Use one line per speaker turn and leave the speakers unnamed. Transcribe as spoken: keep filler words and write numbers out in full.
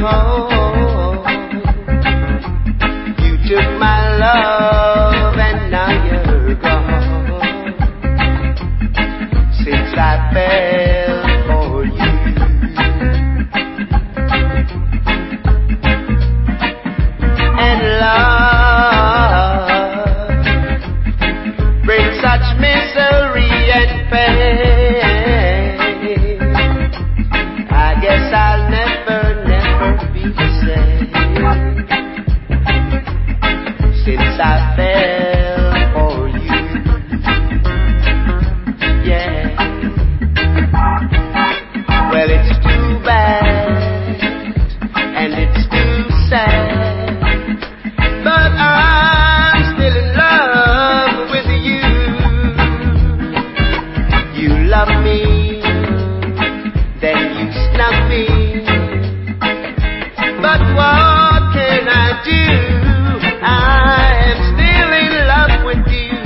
home. You took my love and now you're gone. Since I fell for you, and love brings such misery and pain. I guess I'll never, never be the same. Since I fell for you, yeah. Well, it's too bad and it's too sad, but I'm still in love with you. You love me